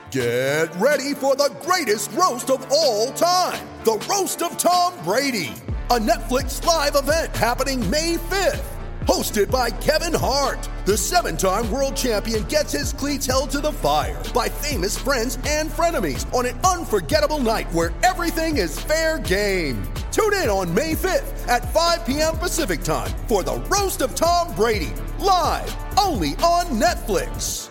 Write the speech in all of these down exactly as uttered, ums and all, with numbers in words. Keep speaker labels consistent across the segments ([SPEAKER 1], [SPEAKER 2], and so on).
[SPEAKER 1] Get ready for the greatest roast of all time, the Roast of Tom Brady, a Netflix live event happening May fifth. Hosted by Kevin Hart, the seven-time world champion gets his cleats held to the fire by famous friends and frenemies on an unforgettable night where everything is fair game. Tune in on May fifth at five p.m. Pacific time for the Roast of Tom Brady, live only on Netflix.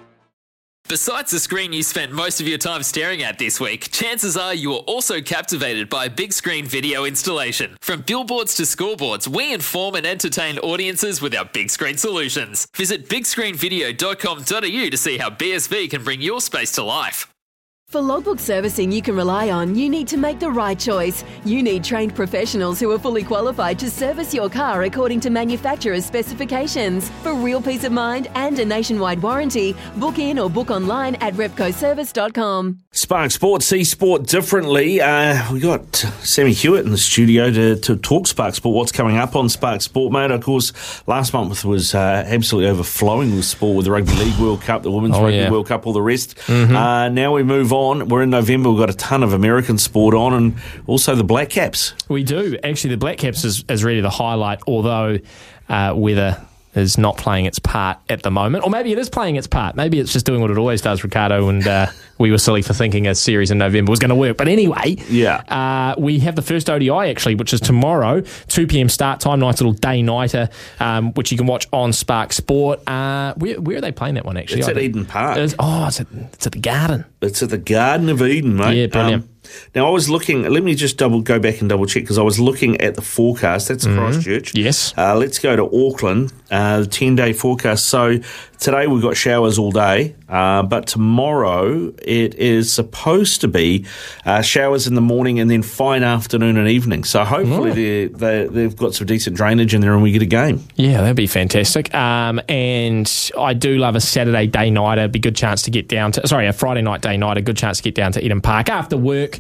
[SPEAKER 2] Besides the screen you spent most of your time staring at this week, chances are you are also captivated by a big screen video installation. From billboards to scoreboards, we inform and entertain audiences with our big screen solutions. Visit big screen video dot com dot a u to see how B S V can bring your space to life.
[SPEAKER 3] For logbook servicing you can rely on, you need to make the right choice. You need trained professionals who are fully qualified to service your car according to manufacturer's specifications. For real peace of mind and a nationwide warranty, book in or book online at repco service dot com.
[SPEAKER 4] Spark Sport, see sport differently. Uh, we got Sammy Hewitt in the studio to, to talk Spark Sport, what's coming up on Spark Sport, mate. Of course, last month was uh, absolutely overflowing with sport, with the Rugby League World Cup, the Women's
[SPEAKER 5] oh,
[SPEAKER 4] Rugby
[SPEAKER 5] yeah.
[SPEAKER 4] World Cup, all the rest.
[SPEAKER 5] Mm-hmm.
[SPEAKER 4] Uh, now we move on. We're in November. We've got a ton of American sport on, and also the Black Caps.
[SPEAKER 5] We do. Actually, the Black Caps is, is really the highlight, although uh, weather is not playing its part at the moment. Or maybe it is playing its part. Maybe it's just doing what it always does, Ricardo, and uh, we were silly for thinking a series in November was going to work. But anyway,
[SPEAKER 4] yeah,
[SPEAKER 5] uh, we have the first O D I, actually, which is tomorrow, two p.m. start time, nice little day-nighter, um, which you can watch on Spark Sport. Uh, where, where are they playing that one, actually?
[SPEAKER 4] It's
[SPEAKER 5] I
[SPEAKER 4] at
[SPEAKER 5] think.
[SPEAKER 4] Eden Park.
[SPEAKER 5] It's, oh, it's at, it's at the Garden.
[SPEAKER 4] It's at the Garden of Eden, mate.
[SPEAKER 5] Yeah, brilliant.
[SPEAKER 4] Um, now, I was looking, let me just double go back and double check, because I was looking at the forecast. That's
[SPEAKER 5] Mm-hmm.
[SPEAKER 4] Christchurch.
[SPEAKER 5] Yes.
[SPEAKER 4] Uh, let's go to Auckland, uh, the ten-day forecast. So today we've got showers all day, uh, but tomorrow it is supposed to be uh, showers in the morning and then fine afternoon and evening. So hopefully
[SPEAKER 5] Oh.
[SPEAKER 4] they, they, they've got some decent drainage in there and we get a game.
[SPEAKER 5] Yeah, that'd be fantastic. Um, and I do love a Saturday day-nighter. Be a good chance to get down to, sorry, a Friday night day-nighter, good chance to get down to Eden Park after work.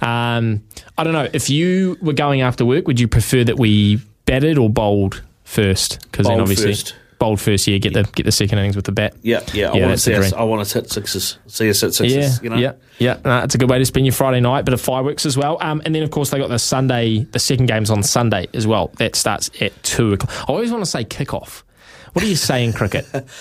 [SPEAKER 5] Um, I don't know, if you were going after work, would you prefer that we batted or bowled first? Because then
[SPEAKER 4] Bowled
[SPEAKER 5] obviously
[SPEAKER 4] first.
[SPEAKER 5] Bowled first, yeah, get the get the second innings with the bat.
[SPEAKER 4] Yeah, yeah. I
[SPEAKER 5] Yeah,
[SPEAKER 4] want to
[SPEAKER 5] that's
[SPEAKER 4] see
[SPEAKER 5] the
[SPEAKER 4] us,
[SPEAKER 5] dream.
[SPEAKER 4] I want us hit sixes. See us hit sixes.
[SPEAKER 5] Yeah,
[SPEAKER 4] you know?
[SPEAKER 5] yeah, yeah. No, it's a good way to spend your Friday night. Bit of fireworks as well. Um, and then, of course, they got the Sunday, the second game's on Sunday as well. That starts at two o'clock. I always want to say kickoff. What do you say in cricket?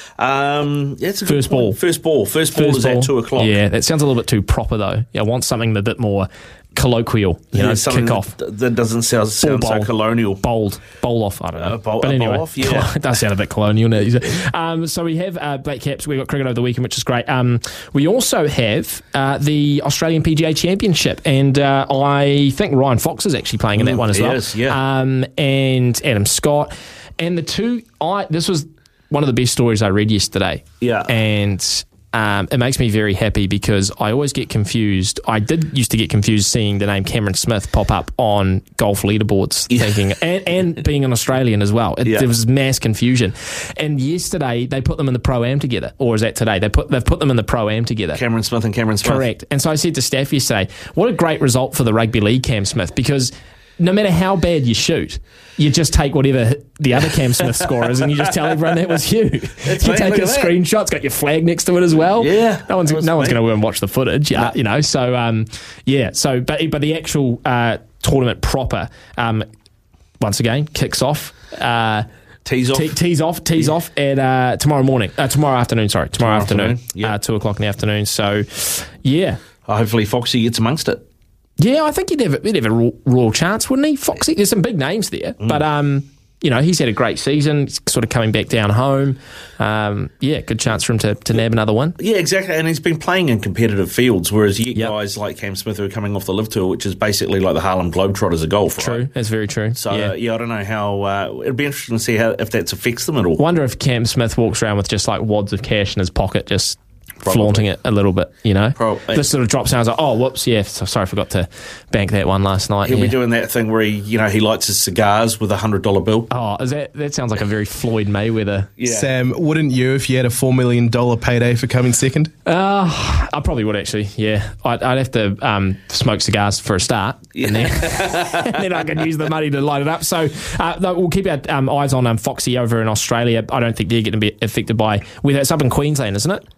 [SPEAKER 4] Um, yeah, it's a good
[SPEAKER 5] First
[SPEAKER 4] point.
[SPEAKER 5] ball.
[SPEAKER 4] First ball. First ball
[SPEAKER 5] First
[SPEAKER 4] is
[SPEAKER 5] ball.
[SPEAKER 4] at two o'clock.
[SPEAKER 5] Yeah, that sounds a little bit too proper, though. Yeah, I want something a bit more colloquial, you
[SPEAKER 4] Yeah,
[SPEAKER 5] know,
[SPEAKER 4] something
[SPEAKER 5] kickoff.
[SPEAKER 4] That, that doesn't sound, sound so
[SPEAKER 5] bowl.
[SPEAKER 4] colonial.
[SPEAKER 5] Bold. Bowl off, I don't know.
[SPEAKER 4] Uh, bowl-
[SPEAKER 5] but
[SPEAKER 4] a
[SPEAKER 5] anyway,
[SPEAKER 4] bowl off, yeah.
[SPEAKER 5] it does sound a bit colonial. Doesn't it? Um, so we have uh, Black Caps. We've got cricket over the weekend, which is great. Um, we also have uh, the Australian P G A Championship, and uh, I think Ryan Fox is actually playing in that
[SPEAKER 4] Ooh,
[SPEAKER 5] one as
[SPEAKER 4] he
[SPEAKER 5] well.
[SPEAKER 4] is, yeah.
[SPEAKER 5] Um, and Adam Scott. And the two, I this was one of the best stories I read yesterday.
[SPEAKER 4] Yeah.
[SPEAKER 5] And um, it makes me very happy because I always get confused. I did used to get confused seeing the name Cameron Smith pop up on golf leaderboards,
[SPEAKER 4] Yeah.
[SPEAKER 5] thinking, and, and being an Australian as well. It,
[SPEAKER 4] Yeah.
[SPEAKER 5] There was mass confusion. And yesterday they put them in the Pro-Am together, or is that today? They put they've put them in the Pro-Am together.
[SPEAKER 4] Cameron Smith and Cameron Smith.
[SPEAKER 5] Correct. And so I said to Steph yesterday, what a great result for the Rugby League Cam Smith, because no matter how bad you shoot, you just take whatever the other Cam Smith score is and you just tell everyone that was you.
[SPEAKER 4] That's
[SPEAKER 5] you
[SPEAKER 4] right,
[SPEAKER 5] take
[SPEAKER 4] look
[SPEAKER 5] a
[SPEAKER 4] at that.
[SPEAKER 5] screenshot, it's got your flag next to it as well.
[SPEAKER 4] Yeah,
[SPEAKER 5] No one's
[SPEAKER 4] that was
[SPEAKER 5] no one's
[SPEAKER 4] me.
[SPEAKER 5] going to go and watch the footage, yeah, you know. So, um, yeah, so, but, but the actual uh, tournament proper, um, once again, kicks off. Uh,
[SPEAKER 4] Tees off.
[SPEAKER 5] Te- tees off, tees off at uh, tomorrow morning, uh, tomorrow afternoon, sorry, tomorrow,
[SPEAKER 4] Tomorrow
[SPEAKER 5] afternoon,
[SPEAKER 4] afternoon, yeah.
[SPEAKER 5] uh, two o'clock in the afternoon. So, yeah.
[SPEAKER 4] Hopefully Foxy gets amongst it.
[SPEAKER 5] Yeah, I think he'd have, he'd have a raw, raw chance, wouldn't he? Foxy, there's some big names there,
[SPEAKER 4] Mm.
[SPEAKER 5] but um, you know, he's had a great season. He's sort of coming back down home. Um, yeah, good chance for him to, to nab another one.
[SPEAKER 4] Yeah, exactly. And he's been playing in competitive fields, whereas you
[SPEAKER 5] Yep.
[SPEAKER 4] guys like Cam Smith who are coming off the Live Tour, which is basically like the Harlem Globetrotters of golf,
[SPEAKER 5] True,
[SPEAKER 4] right?
[SPEAKER 5] that's very true.
[SPEAKER 4] So,
[SPEAKER 5] yeah.
[SPEAKER 4] yeah. yeah, I don't know how... Uh, it'd be interesting to see how if that affects them at all.
[SPEAKER 5] Wonder if Cam Smith walks around with just like wads of cash in his pocket, just
[SPEAKER 4] Probably.
[SPEAKER 5] flaunting it a little bit, you know?
[SPEAKER 4] Probably.
[SPEAKER 5] This sort of drops down, I was like, oh, whoops, yeah, so sorry, I forgot to bank that one last night.
[SPEAKER 4] He'll
[SPEAKER 5] yeah.
[SPEAKER 4] be doing that thing where he, you know, he lights his cigars with a hundred dollar bill.
[SPEAKER 5] Oh, is that that sounds like a very Floyd Mayweather.
[SPEAKER 4] Yeah.
[SPEAKER 6] Sam, wouldn't you if you had a four million dollars payday for coming second?
[SPEAKER 5] Uh, I probably would actually, yeah. I'd, I'd have to um, smoke cigars for a start, and, then, and then I can use the money to light it up. So uh, no, we'll keep our um, eyes on um, Foxy over in Australia. I don't think they're going to be affected by weather. It's up in Queensland, isn't it?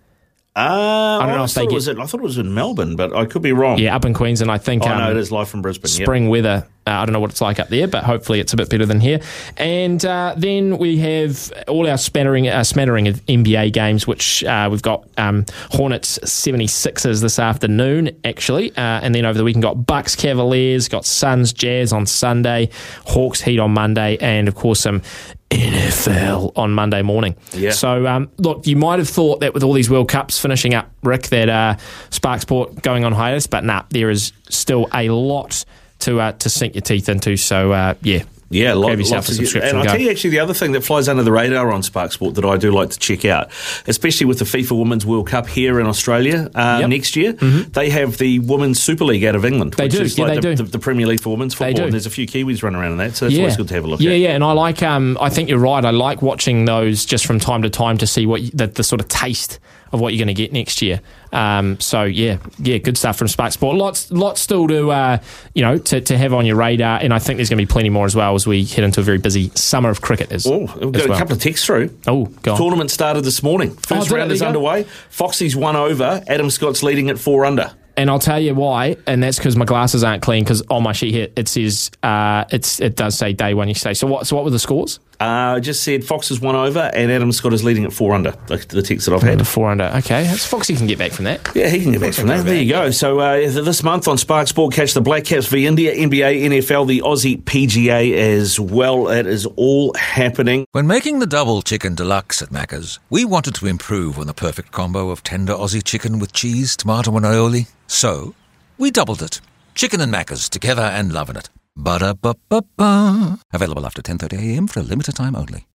[SPEAKER 4] Uh, I
[SPEAKER 5] don't know
[SPEAKER 4] I
[SPEAKER 5] if they
[SPEAKER 4] thought it
[SPEAKER 5] get-
[SPEAKER 4] was in, I thought it was in Melbourne, but I could be wrong.
[SPEAKER 5] Yeah, up in Queensland, I think.
[SPEAKER 4] Oh,
[SPEAKER 5] um,
[SPEAKER 4] no, it is live from Brisbane. Yep.
[SPEAKER 5] Spring weather. Uh, I don't know what it's like up there, but hopefully it's a bit better than here. And uh, then we have all our smattering, uh, smattering of N B A games, which uh, we've got um, Hornets seventy-sixers this afternoon, actually. Uh, and then over the weekend, got Bucks Cavaliers, got Suns Jazz on Sunday, Hawks Heat on Monday, and of course some N F L on Monday morning.
[SPEAKER 4] Yeah.
[SPEAKER 5] So, um, look, you might have thought that with all these World Cups finishing up, Rick, that uh, Spark Sport going on hiatus, but nah, there is still a lot to uh, to sink your teeth into. So, uh, yeah.
[SPEAKER 4] Yeah, lot,
[SPEAKER 5] Grab yourself
[SPEAKER 4] lots
[SPEAKER 5] a
[SPEAKER 4] of,
[SPEAKER 5] subscription.
[SPEAKER 4] and I'll
[SPEAKER 5] go.
[SPEAKER 4] tell you actually the other thing that flies under the radar on Spark Sport that I do like to check out, especially with the FIFA Women's World Cup here in Australia uh,
[SPEAKER 5] Yep.
[SPEAKER 4] next year, mm-hmm. they have the Women's Super League out of England,
[SPEAKER 5] They
[SPEAKER 4] which
[SPEAKER 5] do,
[SPEAKER 4] is
[SPEAKER 5] yeah,
[SPEAKER 4] like
[SPEAKER 5] they
[SPEAKER 4] the,
[SPEAKER 5] do.
[SPEAKER 4] the, the Premier League for women's
[SPEAKER 5] They
[SPEAKER 4] football,
[SPEAKER 5] do.
[SPEAKER 4] and there's a few Kiwis running around in that, so that's always good to have a look
[SPEAKER 5] yeah,
[SPEAKER 4] at.
[SPEAKER 5] Yeah, and I like. Um, I think you're right. I like watching those just from time to time to see what you, the, the sort of taste of what you're going to get next year. Um, so yeah, yeah, good stuff from Spark Sport. Lots, lots still to uh, you know to, to have on your radar, and I think there's going to be plenty more as well as we head into a very busy summer of cricket. As,
[SPEAKER 4] Oh, we've
[SPEAKER 5] as
[SPEAKER 4] got
[SPEAKER 5] well.
[SPEAKER 4] a couple of texts through.
[SPEAKER 5] Oh, go on.
[SPEAKER 4] Tournament started this morning. First
[SPEAKER 5] did it?
[SPEAKER 4] round
[SPEAKER 5] There
[SPEAKER 4] is
[SPEAKER 5] you go.
[SPEAKER 4] underway. Foxy's one over. Adam Scott's leading at four under.
[SPEAKER 5] And I'll tell you why, and that's because my glasses aren't clean. Because on my sheet here it says uh, it's it does say day one yesterday. So what? So what were the scores?
[SPEAKER 4] I uh, just said Fox is one over and Adam Scott is leading at four under, the, the text that I've had.
[SPEAKER 5] The four under. Okay, that's Foxy can get back from that.
[SPEAKER 4] Yeah, he can get back from that. There you go. So uh, this month on Spark Sport, catch the Black Caps v India, N B A, N F L, the Aussie P G A as well. It is all happening.
[SPEAKER 7] When making the double chicken deluxe at Macca's, we wanted to improve on the perfect combo of tender Aussie chicken with cheese, tomato and aioli. So, we doubled it. Chicken and Macca's together and loving it. Ba-da-ba-ba-ba. Available after ten thirty a m for a limited time only.